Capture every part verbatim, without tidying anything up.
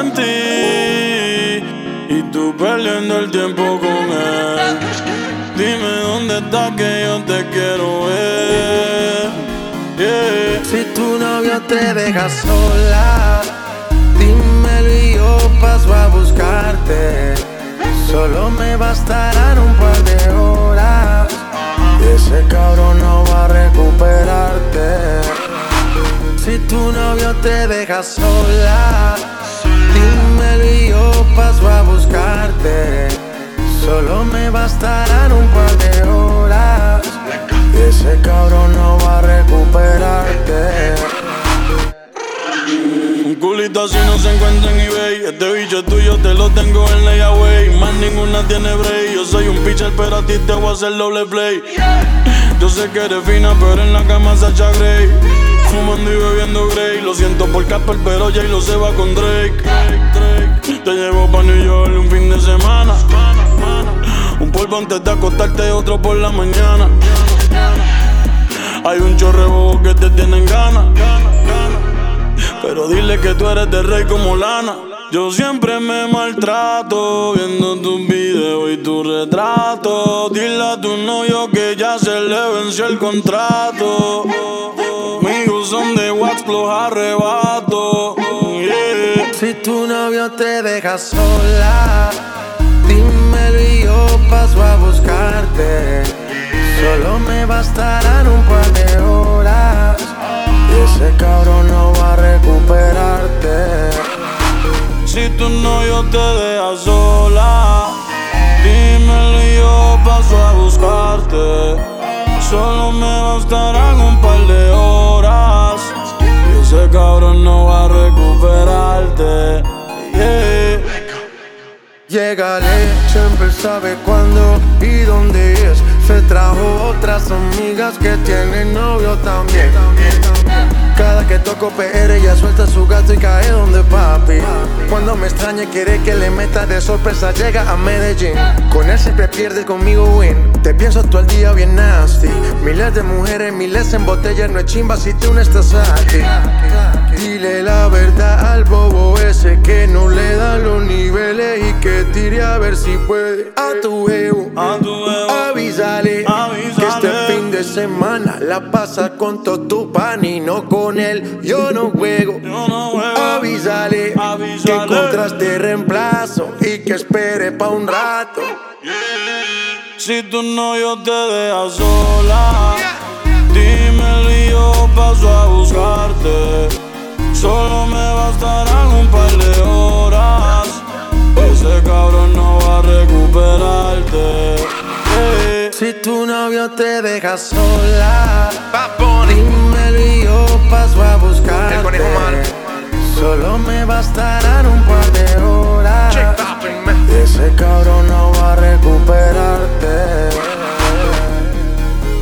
en ti y tú perdiendo el tiempo con él. Dime dónde estás que yo te quiero ver. Yeah. Si tu novio te deja sola, dímelo y yo paso a buscarte. Solo me bastarán un par de horas y ese cabrón no va a recuperarte. Si tu novio te deja sola, dímelo y yo paso a buscarte. Solo me bastarán un par de horas y ese cabrón no va a recuperarte. Un culito así no se encuentra en eBay. Este bicho es tuyo, te lo tengo en layaway. Más ninguna tiene break. Yo soy un pitcher, pero a ti te voy a hacer doble play. Yo sé que eres fina, pero en la cama Sacha Grey. Fumando y bebiendo Grey. Lo siento por Casper, pero Jay lo se va con Drake. Te llevo pa' New York un fin de semana. Un polvo antes de acostarte, otro por la mañana. Hay un chorrebo que te tienen ganas, pero dile que tú eres de rey como Lana. Yo siempre me maltrato viendo tus videos y tu retrato. Dile a tu novio que ya se le venció el contrato. Amigos son de wax, los arrebato. Yeah. Si tu novio te deja sola, dímelo y yo paso a buscarte. Solo me bastarán un par de horas y ese cabrón no va a recuperarte. Si tu novio te deja sola, dímelo y yo paso a buscarte. Solo me bastarán un par de horas y ese cabrón no va a recuperarte. Yeah. Llegale, siempre sabe cuándo y dónde es. Se trajo otras amigas que tienen novio también. Cada que toco P R ella suelta su gato y cae donde papi. Cuando me extraña quiere que le meta de sorpresa, llega a Medellín. Con él siempre pierde, conmigo win. Te pienso todo el día bien nasty. Miles de mujeres, miles en botella. No es chimba si tú no estás aquí. Dile la verdad al bobo ese que no le dan los niveles y que tire a ver si puede. A tu ego, A tu ego, avísale, avísale que este fin de semana la pasa con todo tu pan y no con él. Yo no juego, yo no juego. Avísale, Avísale que encontraste reemplazo y que espere pa' un rato. Si tu novio te deja sola, dímelo y yo paso a buscarte. Solo me bastarán un par de horas. Ese cabrón no va a recuperarte. Yeah. Si tu novio te deja sola, dímelo y yo paso a buscarte. El conejo malo. Solo me bastarán un par de horas. Ese cabrón no va a recuperarte.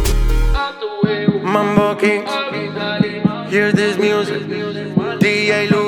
Mambo King, hear this music. D J